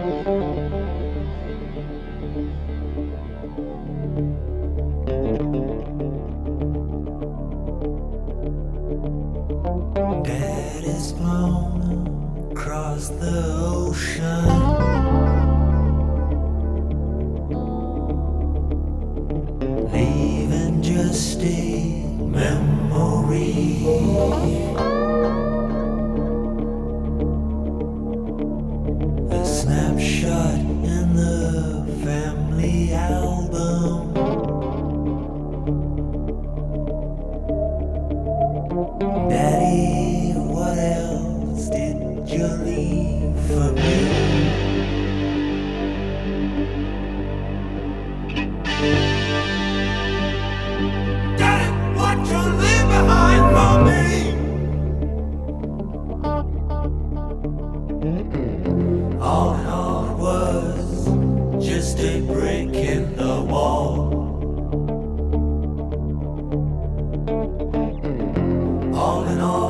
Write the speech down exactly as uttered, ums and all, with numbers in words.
Dad is flown across the ocean, leaving just a memory. A snapshot in the family album. Daddy, what else did you leave for me? Daddy, what you leave behind for me? All in all, it was just a brick in the wall. All in all,